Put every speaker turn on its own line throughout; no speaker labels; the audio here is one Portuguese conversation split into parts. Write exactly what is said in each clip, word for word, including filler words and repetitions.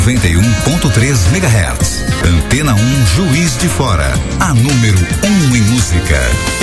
noventa e um ponto três megahertz. Antena um Juiz de Fora. A número um em música.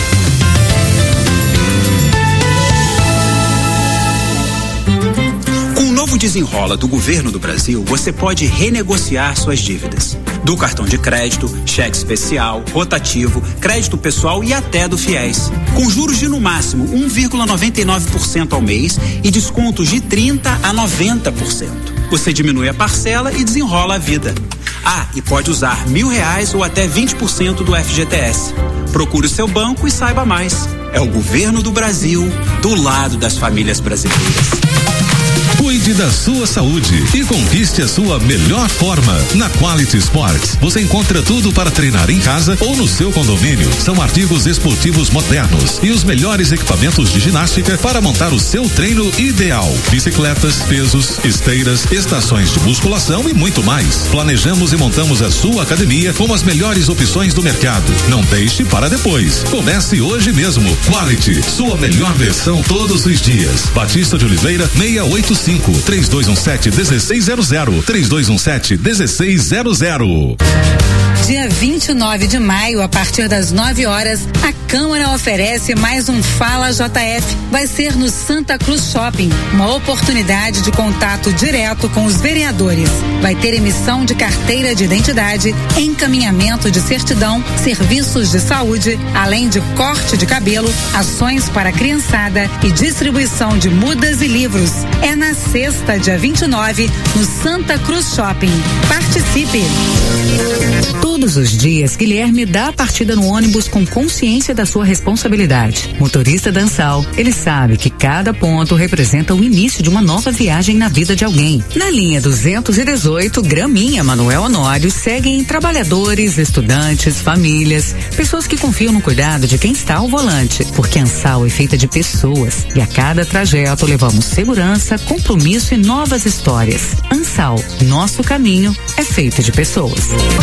Com o novo Desenrola do Governo do Brasil, você pode renegociar suas dívidas. Do cartão de crédito, cheque especial, rotativo, crédito pessoal e até do FIES. Com juros de no máximo um vírgula noventa e nove por cento ao mês e descontos de trinta por cento a noventa por cento. Você diminui a parcela e desenrola a vida. Ah, e pode usar mil reais ou até vinte por cento do F G T S. Procure o seu banco e saiba mais. É o Governo do Brasil, do lado das famílias brasileiras.
Cuide da sua saúde e conquiste a sua melhor forma. Na Quality Sports, você encontra tudo para treinar em casa ou no seu condomínio. São artigos esportivos modernos e os melhores equipamentos de ginástica para montar o seu treino ideal. Bicicletas, pesos, esteiras, estações de musculação e muito mais. Planejamos e montamos a sua academia com as melhores opções do mercado. Não deixe para depois. Comece hoje mesmo. Quality, sua melhor versão todos os dias. Batista de Oliveira, seiscentos e oitenta e cinco, três dois um sete, um seis zero zero, três dois um sete, um seis zero zero.
Dia vinte e nove de maio, a partir das nove horas, a Câmara oferece mais um Fala J F. Vai ser no Santa Cruz Shopping, uma oportunidade de contato direto com os vereadores. Vai ter emissão de carteira de identidade, encaminhamento de certidão, serviços de saúde, além de corte de cabelo, ações para a criançada e distribuição de mudas e livros. É na sexta, dia vinte e nove, no Santa Cruz Shopping. Participe!
Todos os dias, Guilherme dá a partida no ônibus com consciência da sua responsabilidade. Motorista da Ansal, ele sabe que cada ponto representa o início de uma nova viagem na vida de alguém. Na linha duzentos e dezoito, Graminha Manuel Honório seguem trabalhadores, estudantes, famílias, pessoas que confiam no cuidado de quem está ao volante, porque a Ansal é feita de pessoas e a cada trajeto levamos segurança, compromisso e novas histórias. Ansal, nosso caminho é feito de pessoas.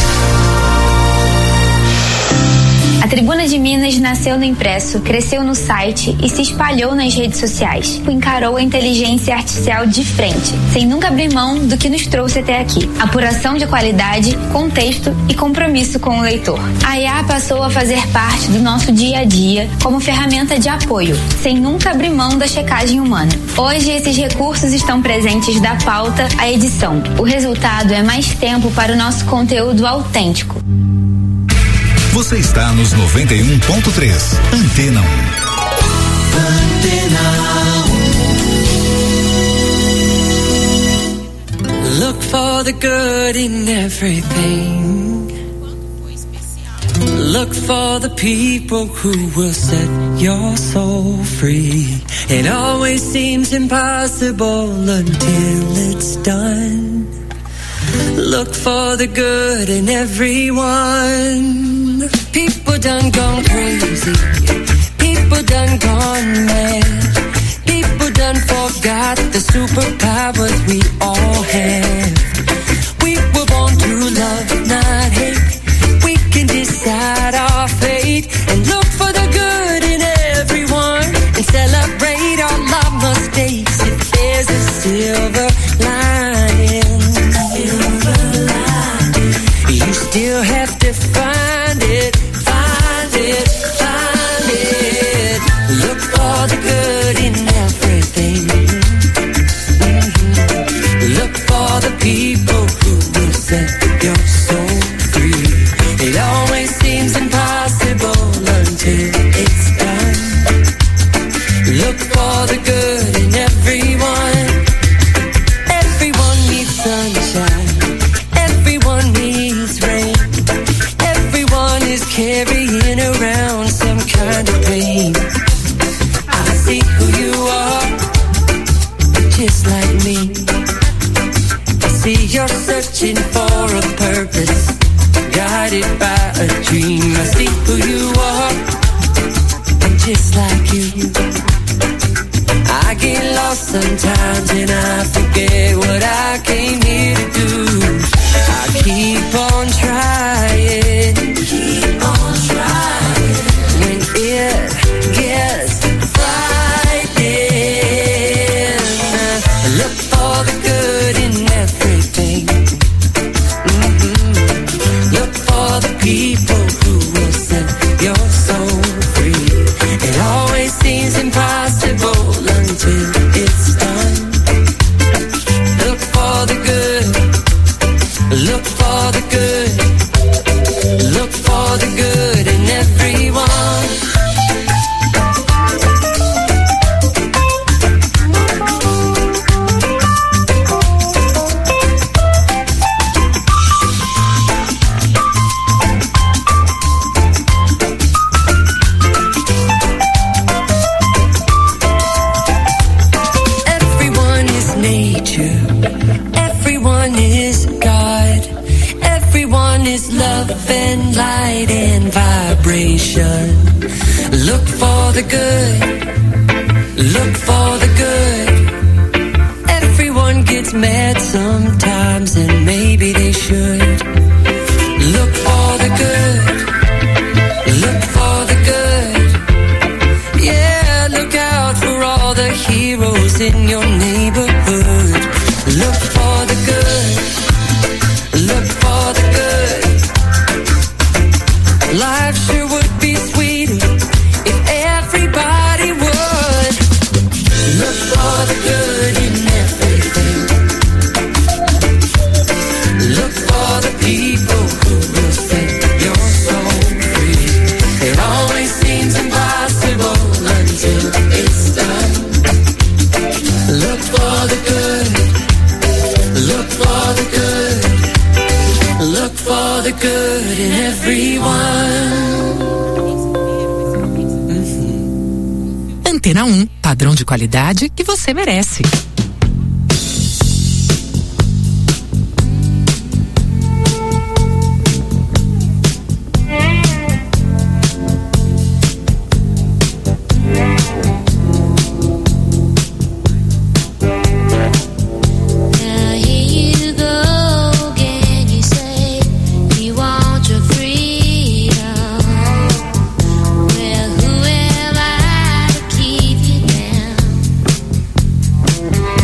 A Tribuna de Minas nasceu no impresso, cresceu no site e se espalhou nas redes sociais. Encarou a inteligência artificial de frente, sem nunca abrir mão do que nos trouxe até aqui. Apuração de qualidade, contexto e compromisso com o leitor. A I A passou a fazer parte do nosso dia a dia como ferramenta de apoio, sem nunca abrir mão da checagem humana. Hoje, esses recursos estão presentes da pauta à edição. O resultado é mais tempo para o nosso conteúdo autêntico.
Você está nos noventa e um ponto três. Antena um.
Antena um. Look for the good in everything. Look for the people who will set your soul free. It always seems impossible until it's done. Look for the good in everyone. People done gone crazy. People done gone mad. People done forgot the superpowers we all have. We were born to love, not hate. We can decide our fate and look for the good in everyone and celebrate all our mistakes. If there's a silver lining, silver lining, you still have to find it, find it, find it. Look for the good in everything. Mm-hmm. Look for the people who will set your soul free. It always seems impossible until it's done. Look for the good in everyone. Everyone needs sunshine. Everyone needs rain. Everyone is carrying around some kind of pain. I see who you are, just like me. I see you're searching for a purpose, guided by a dream. I see who you are, just like you. I get lost sometimes and I forget what I came here to do. I keep on trying, keep on trying. When it gets frightening, look for the good in everything. is love and light and vibration. Look for the good, look for the good. Everyone gets mad sometimes and maybe they should. Look for the good, look for the good. Yeah, look out for all the heroes in your neighborhood. Look for the good, look for the good. Life sure would be sweeter if everybody would. Look for the good in everything. Look for the people who will set your soul free. It always seems impossible until it's done. Look for the good, look for the good, look for the good in everyone.
Uhum. Antena um, padrão de qualidade que você merece.
Well, who am I to keep you down?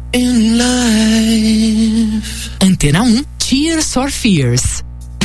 in life.
Antena um, Tears for Fears.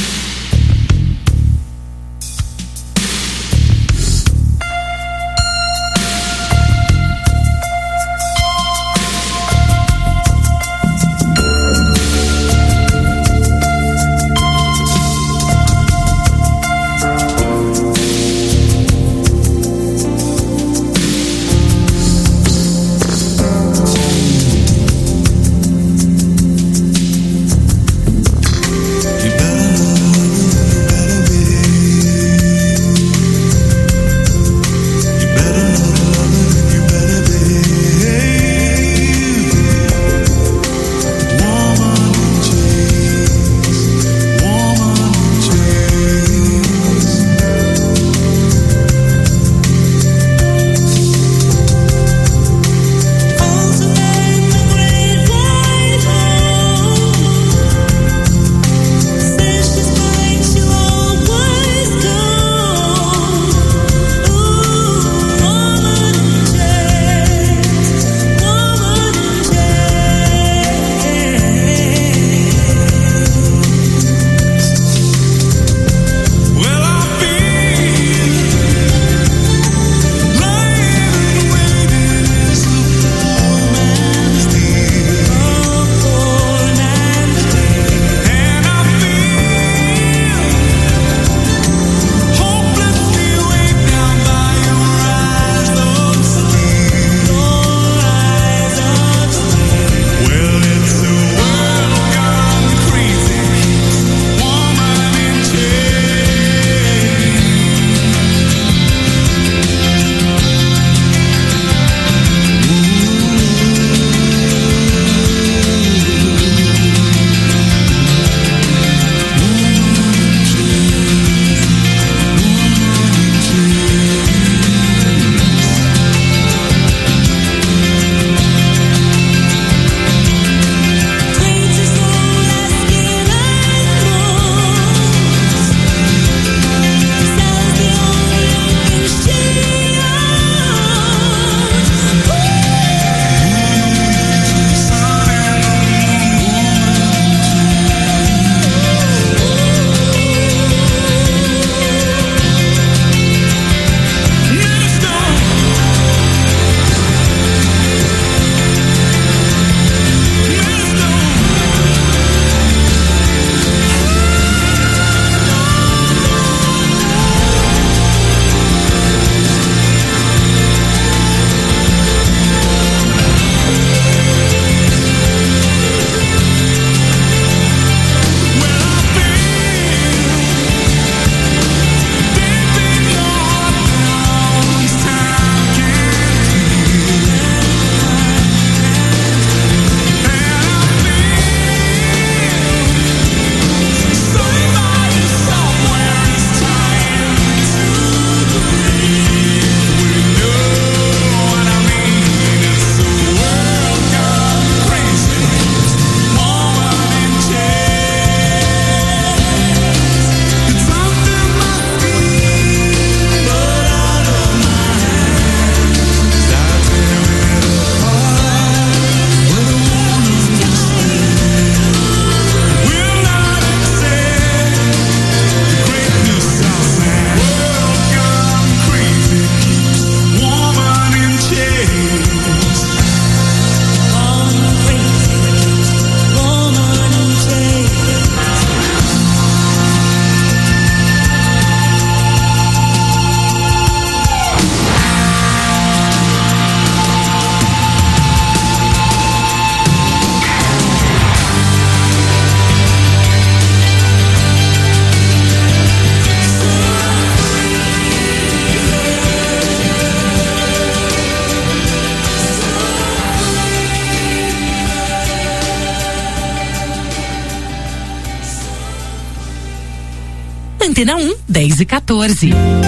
Antena um, dez e quatorze.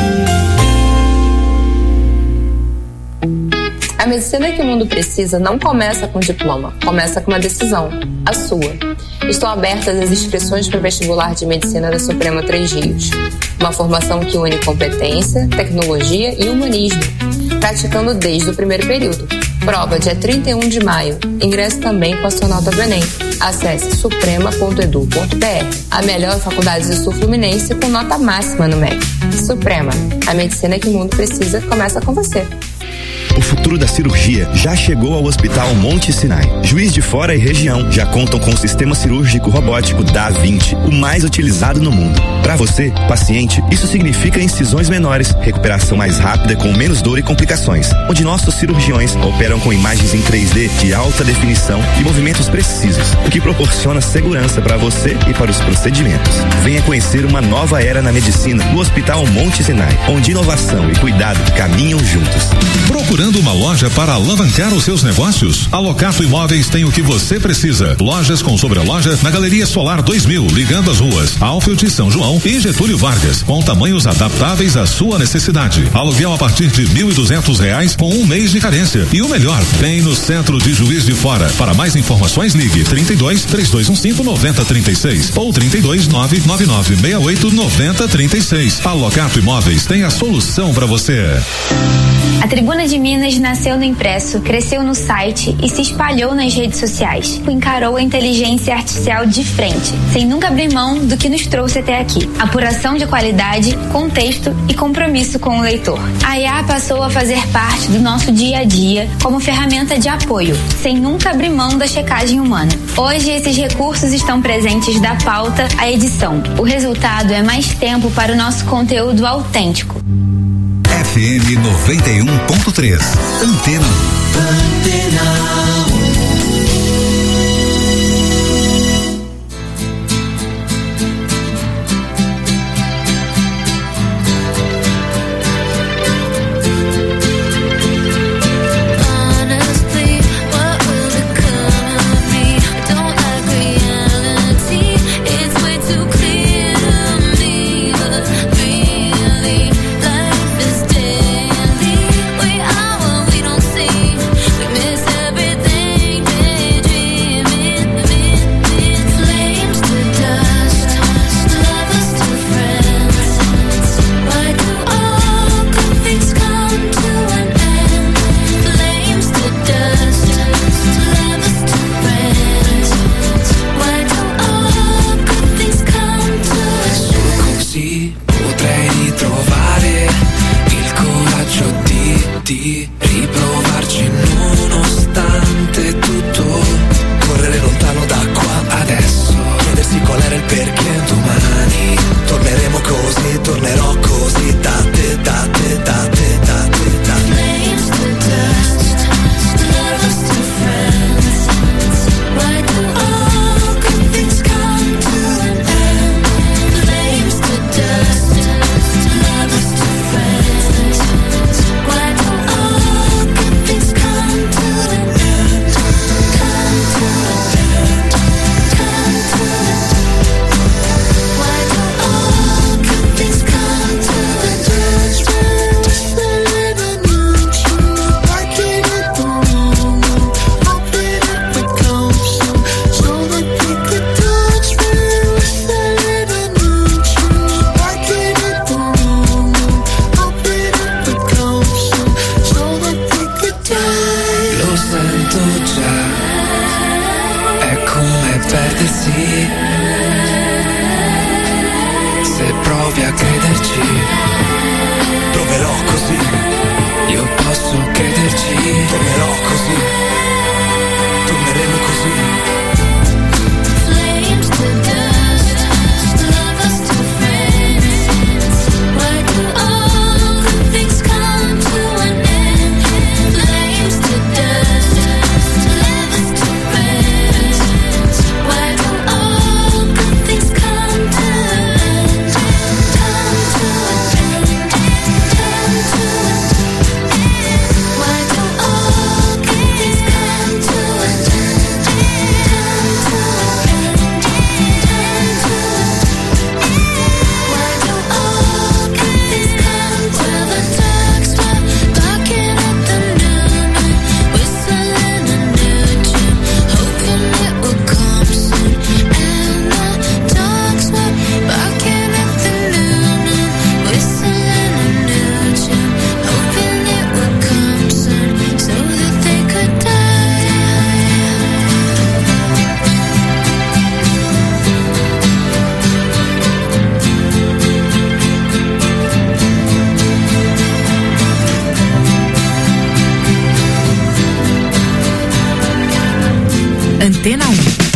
A medicina que o mundo precisa não começa com diploma, começa com uma decisão, a sua. Estão abertas as inscrições para o vestibular de medicina da Suprema Três Rios. Uma formação que une competência, tecnologia e humanismo, praticando desde o primeiro período. Prova dia trinta e um de maio. Ingresso também com a sua nota do Enem. Acesse suprema ponto edu ponto br. A melhor faculdade do Sul Fluminense com nota máxima no M E C. Suprema, a medicina que o mundo precisa começa com você.
O futuro da cirurgia já chegou ao Hospital Monte Sinai. Juiz de Fora e região já contam com o sistema cirúrgico robótico da vinte, o mais utilizado no mundo. Para você, paciente, isso significa incisões menores, recuperação mais rápida com menos dor e complicações, onde nossos cirurgiões operam com imagens em três D de alta definição e movimentos precisos, o que proporciona segurança para você e para os procedimentos. Venha conhecer uma nova era na medicina no Hospital Monte Sinai, onde inovação e cuidado caminham juntos.
Procurando uma loja para alavancar os seus negócios? A Locato Imóveis tem o que você precisa. Lojas com sobreloja na Galeria Solar dois mil, ligando as ruas Alfield, São João e Getúlio Vargas, com tamanhos adaptáveis à sua necessidade. Aluguel a partir de mil e duzentos reais com um mês de carência. E o melhor, bem no centro de Juiz de Fora. Para mais informações, ligue trinta e dois, três dois um cinco, nove zero três seis ou trinta e dois, nove nove nove seis oito, nove zero três seis. A Locato Imóveis tem a solução para você.
A Tribuna de Minas nasceu no impresso, cresceu no site e se espalhou nas redes sociais. Encarou a inteligência artificial de frente, sem nunca abrir mão do que nos trouxe até aqui. Apuração de qualidade, contexto e compromisso com o leitor. A I A passou a fazer parte do nosso dia a dia como ferramenta de apoio, sem nunca abrir mão da checagem humana. Hoje, esses recursos estão presentes da pauta à edição. O resultado é mais tempo para o nosso conteúdo autêntico.
F M noventa e um ponto três. Antena. Antena.
Everything
Antena um.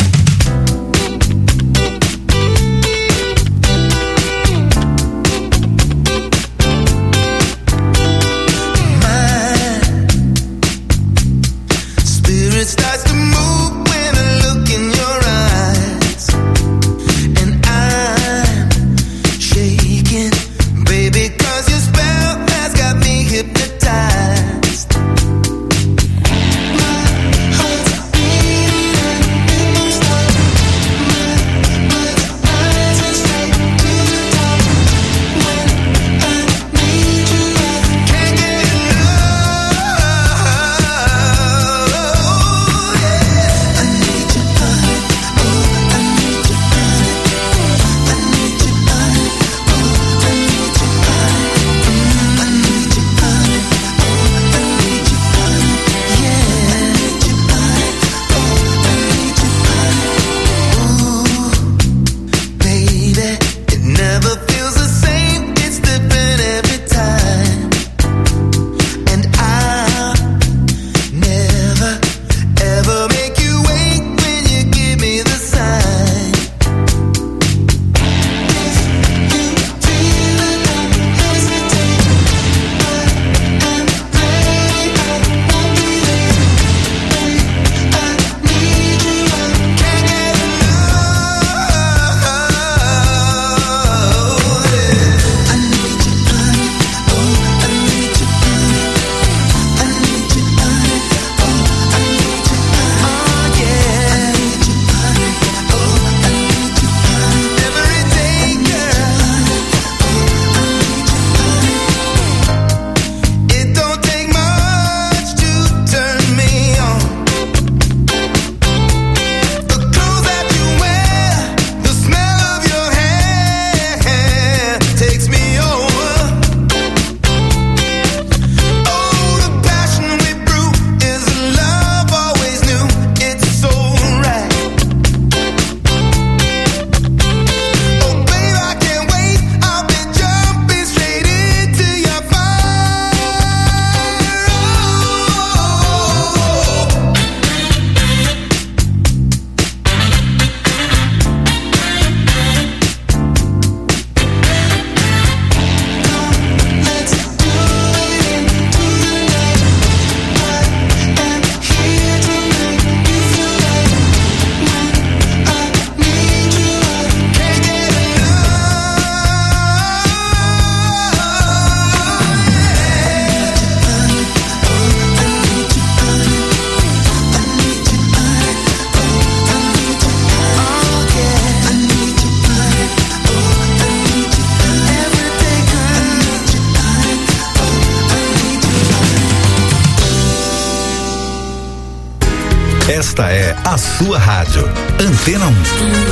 Esta é a sua rádio, Antena um.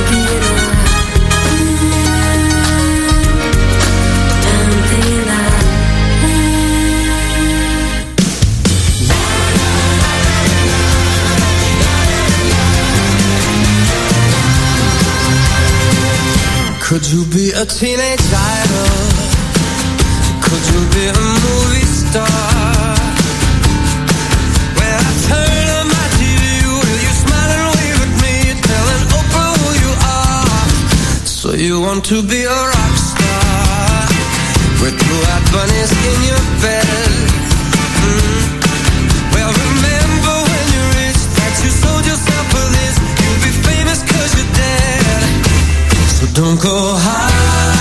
Could you be a teenage idol? Could you be a movie star? When I turn on my T V, will you smile and wave at me, telling Oprah who you are? So you want to be a rock star with blue-eyed bunnies in your bed? Mm. Well, remember when you reached that you sold yourself for this. You'll be famous 'cause you're dead. So don't go higher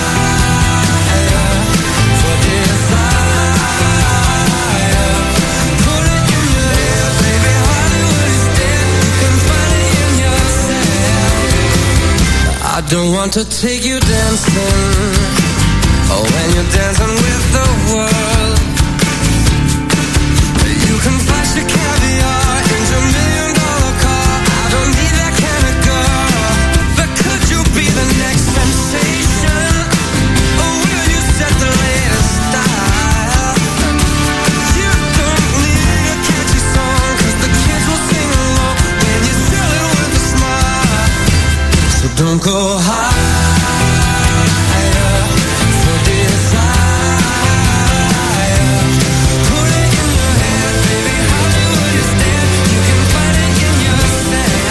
for desire. Put it in your head, baby. Hollywood is dead. You can find it in yourself. I don't want to take you dancing. Oh, when you're dancing with the world. You can flash your caviar in your million dollar car. I don't need that kind of girl. But could you be the next sensation? Or will you set the latest style? You don't need a catchy song, 'cause the kids will sing along when you sell it with a smile. So don't go higher for desire. Put it in your head, baby. Hollywood is dead. You can find it in yourself.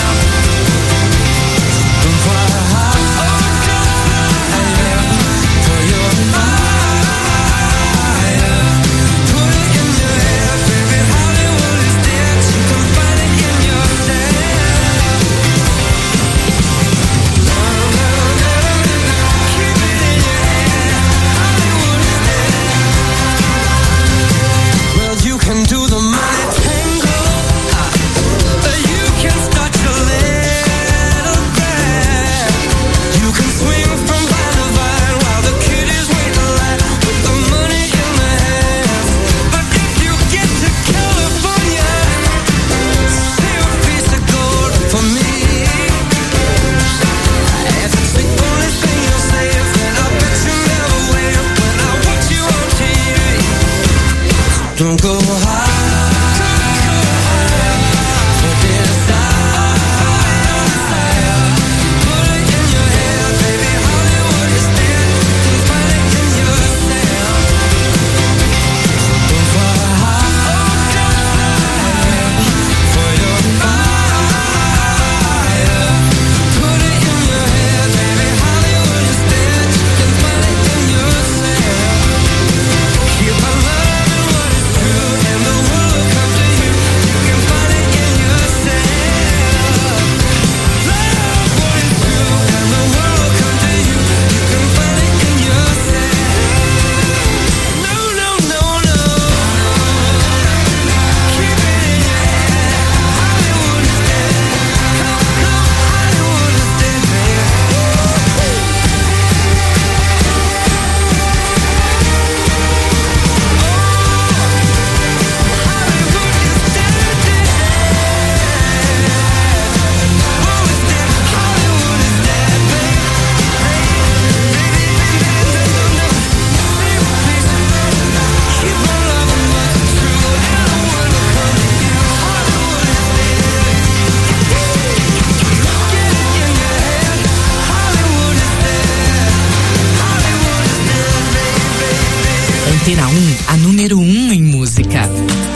número um em música.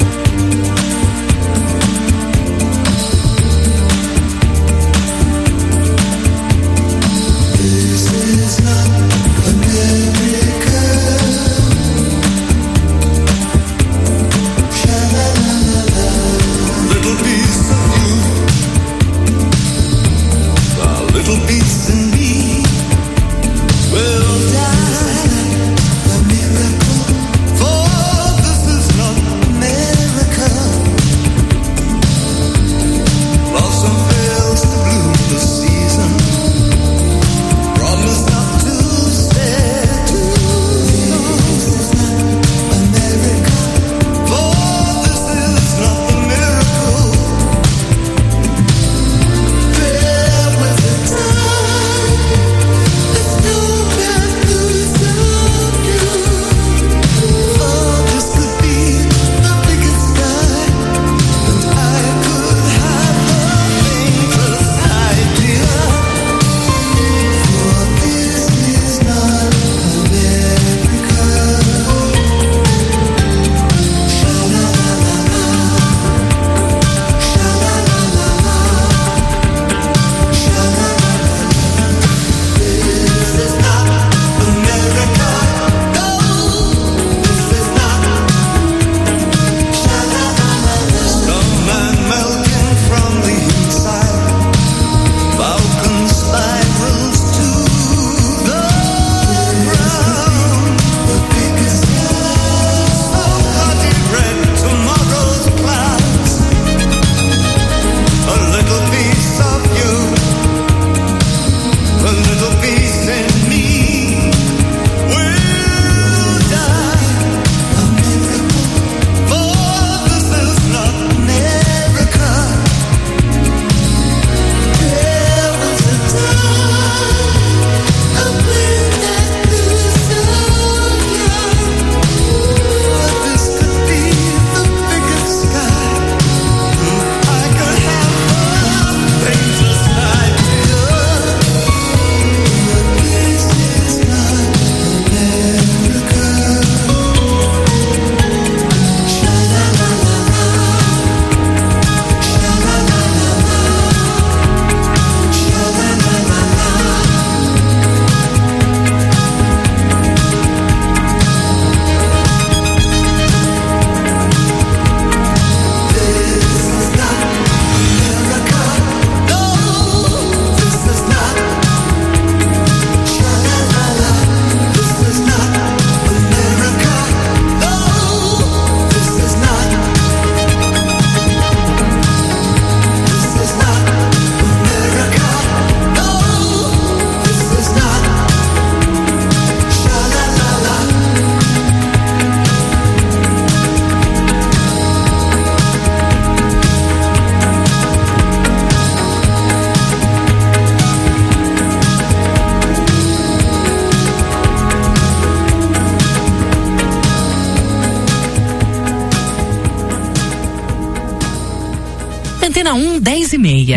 Antena um, dez e meia.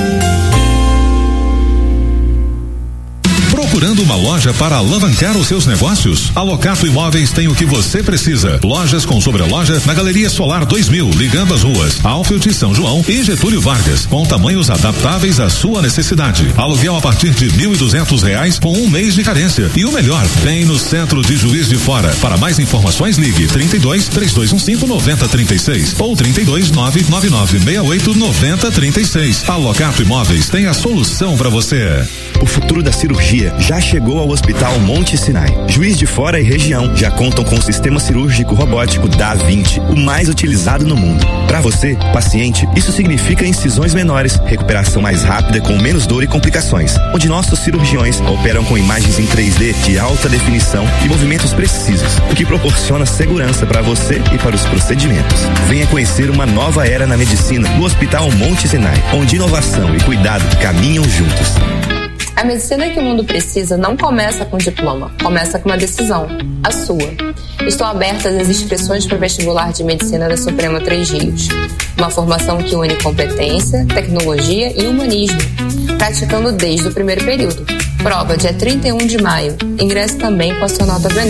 Procurando uma loja para alavancar os seus negócios? A Locato Imóveis tem o que você precisa. Lojas com sobreloja na Galeria Solar dois mil, ligando as ruas Alfield, São João e Getúlio Vargas, com tamanhos adaptáveis à sua necessidade. Aluguel a partir de mil e duzentos reais com um mês de carência. E o melhor, tem no centro de Juiz de Fora. Para mais informações, ligue trinta e dois, três dois um cinco, nove zero três seis ou trinta e dois, nove nove nove seis oito, nove zero três seis. A Locato Imóveis tem a solução para você.
O futuro da cirurgia já chegou ao Hospital Monte Sinai. Juiz de Fora e região já contam com o sistema cirúrgico robótico da vinte, o mais utilizado no mundo. Para você, paciente, isso significa incisões menores, recuperação mais rápida com menos dor e complicações, onde nossos cirurgiões operam com imagens em três D de alta definição e movimentos precisos, o que proporciona segurança para você e para os procedimentos. Venha conhecer uma nova era na medicina no Hospital Monte Sinai, onde inovação e cuidado caminham juntos.
A medicina que o mundo precisa não começa com diploma, começa com uma decisão, a sua. Estão abertas as inscrições para o vestibular de medicina da Suprema Três Rios. Uma formação que une competência, tecnologia e humanismo, praticando desde o primeiro período. Prova dia trinta e um de maio. Ingresse também com a sua nota do Enem.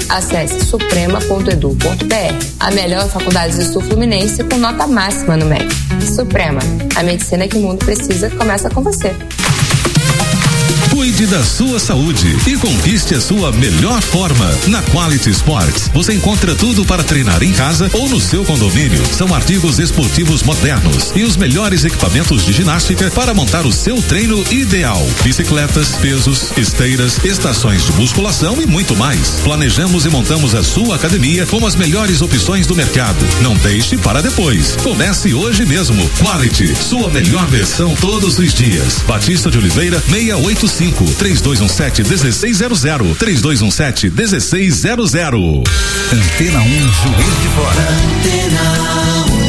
Acesse suprema ponto edu ponto br. A melhor faculdade do Sul Fluminense com nota máxima no M E C. Suprema, a medicina que o mundo precisa começa com você.
Cuide da sua saúde e conquiste a sua melhor forma. Na Quality Sports, você encontra tudo para treinar em casa ou no seu condomínio. São artigos esportivos modernos e os melhores equipamentos de ginástica para montar o seu treino ideal. Bicicletas, pesos, esteiras, estações de musculação e muito mais. Planejamos e montamos a sua academia com as melhores opções do mercado. Não deixe para depois. Comece hoje mesmo. Quality, sua melhor versão todos os dias. Batista de Oliveira, seiscentos e oitenta e cinco, três dois um sete, um seis zero zero, três dois um sete, um seis zero zero.
Antena um, Juiz de Fora. Antena um.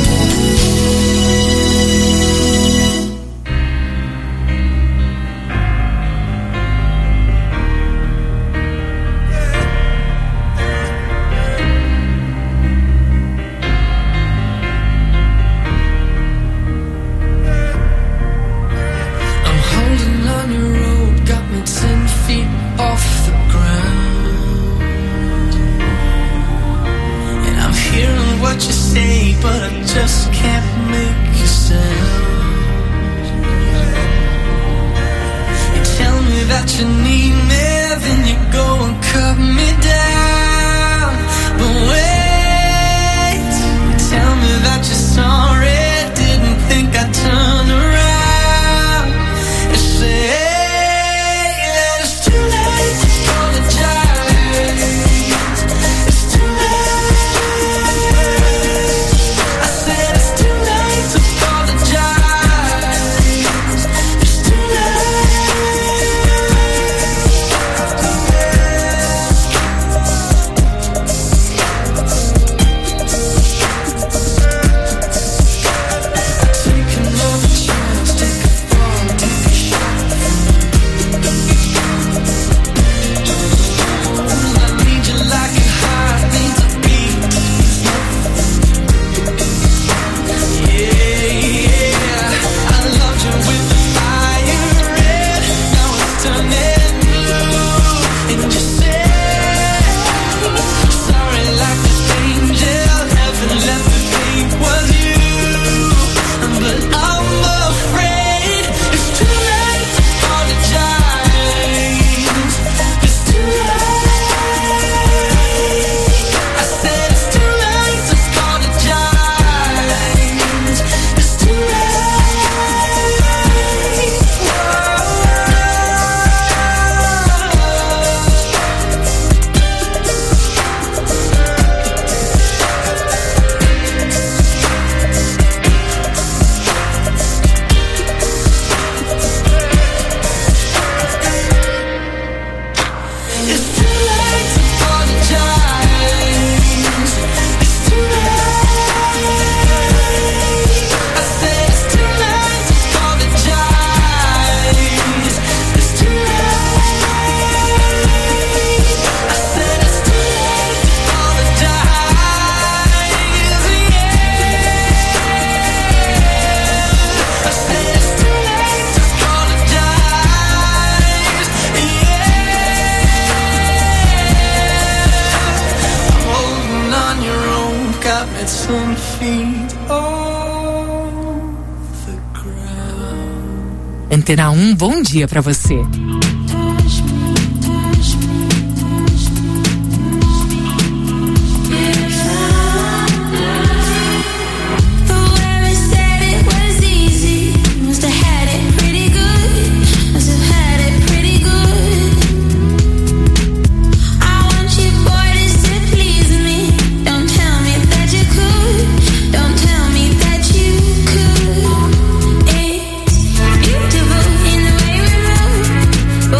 Antena um, bom dia pra você.
It's beautiful in the way we move.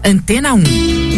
Antena um.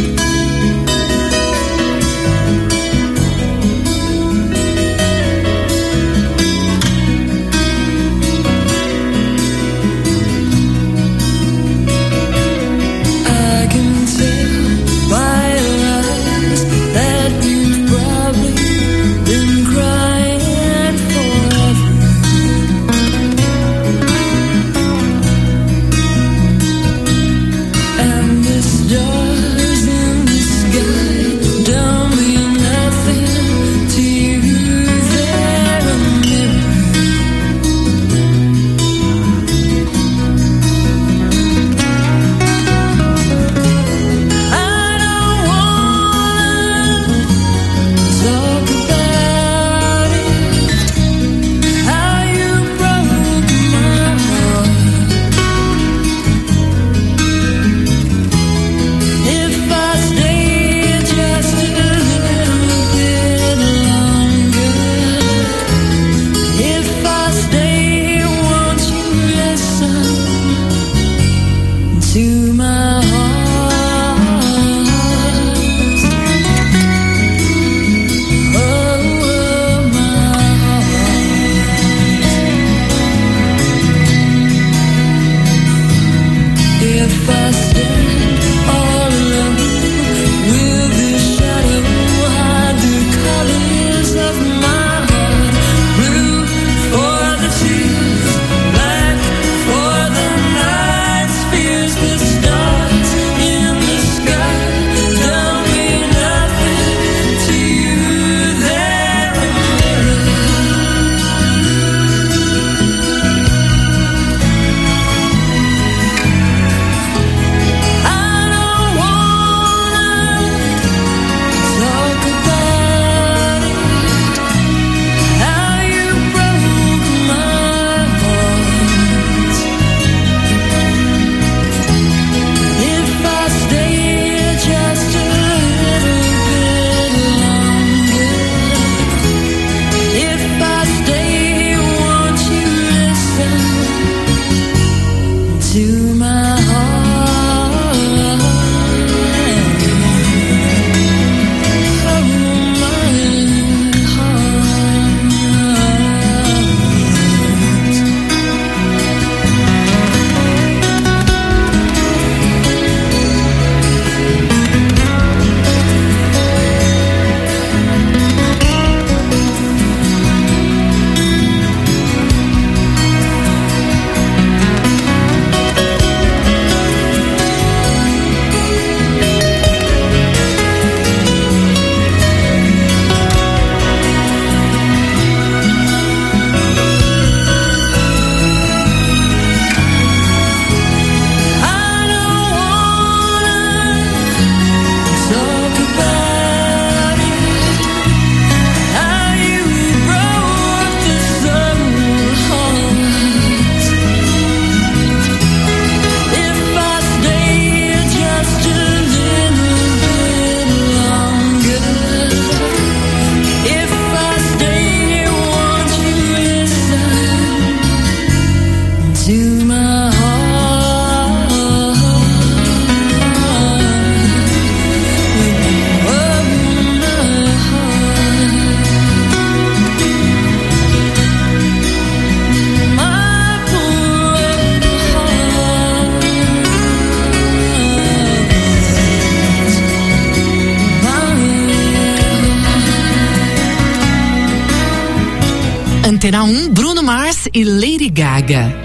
Antena um, Bruno Mars e Lady Gaga.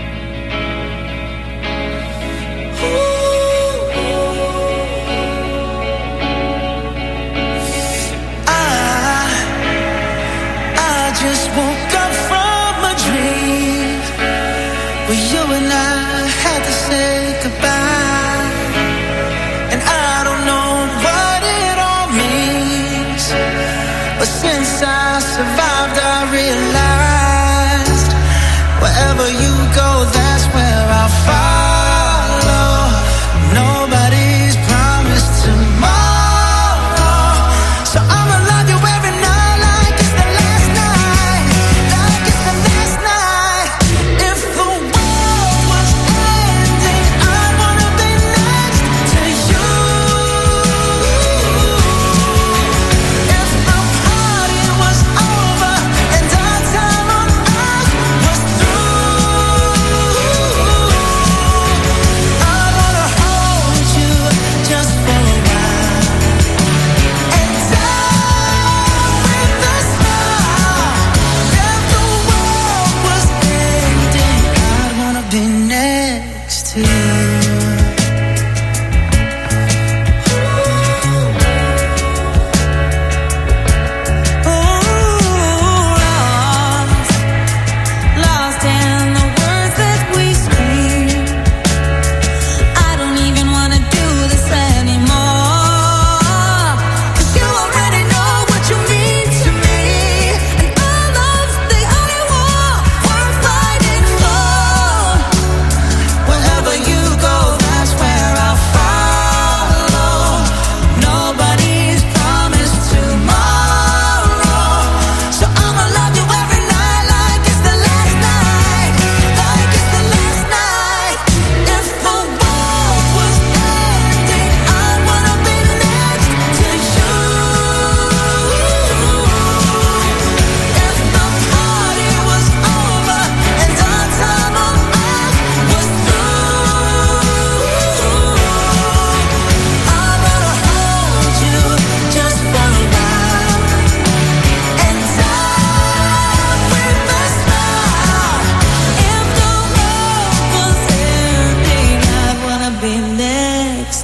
Since I survived, I realized wherever you go,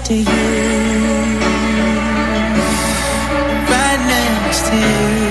next to you, right next to you.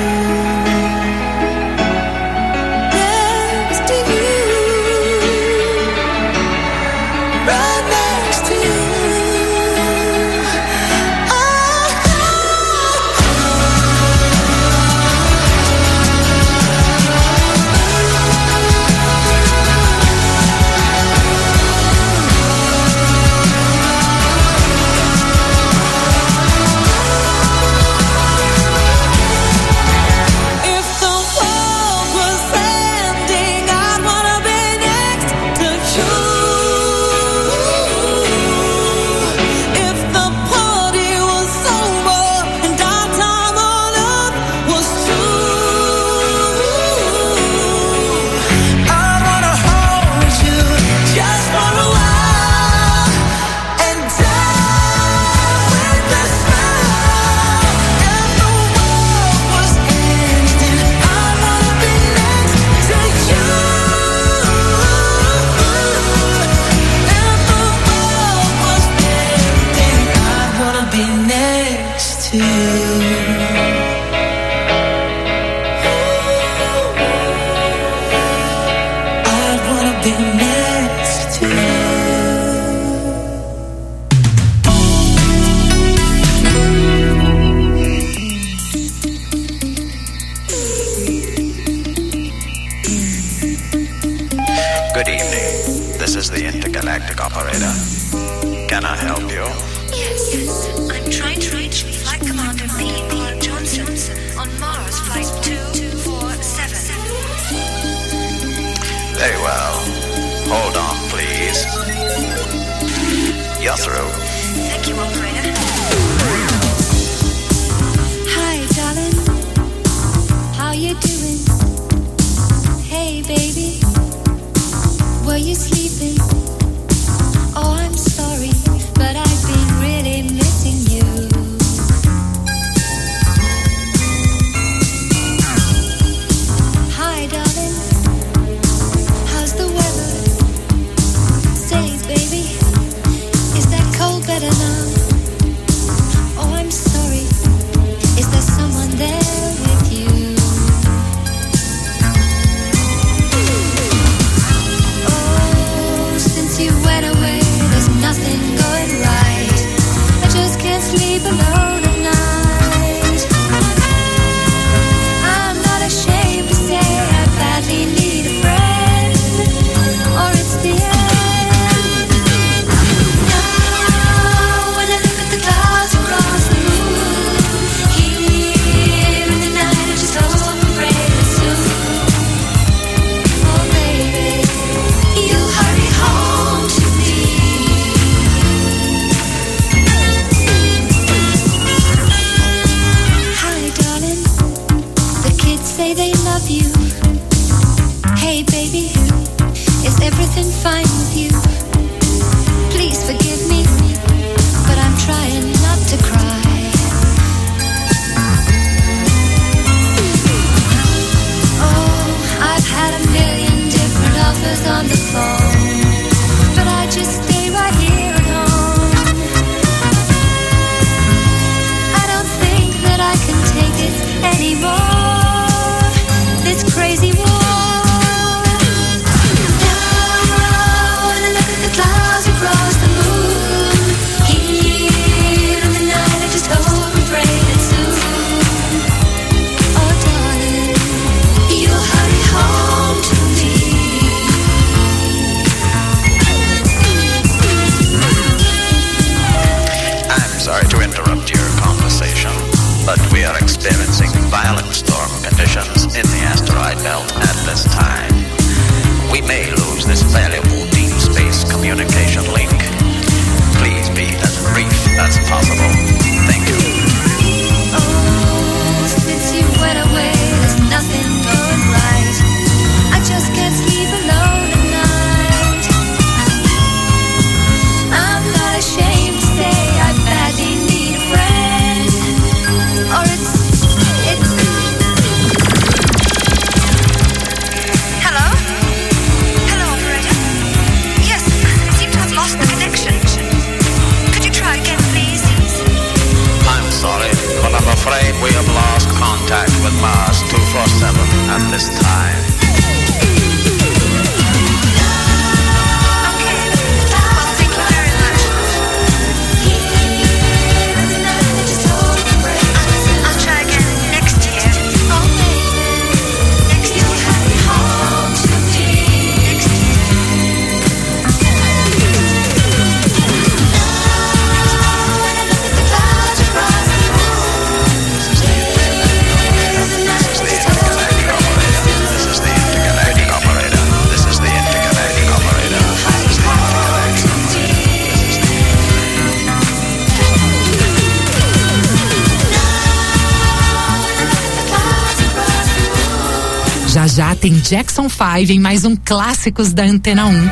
Hello? Hello, operator. Yes, I seem to have lost the connection. contact with Mars two forty-seven at this time.
Já já tem Jackson five em mais um Clássicos da Antena um.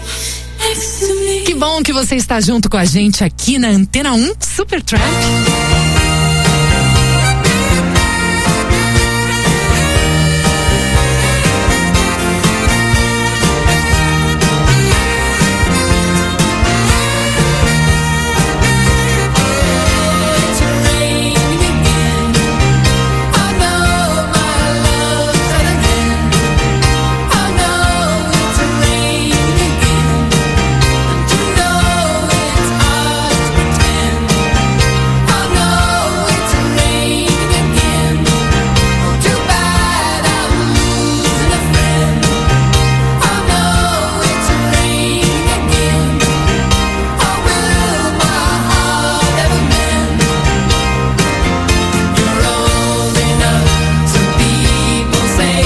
Que bom que você está junto com a gente aqui na Antena um Super Trap.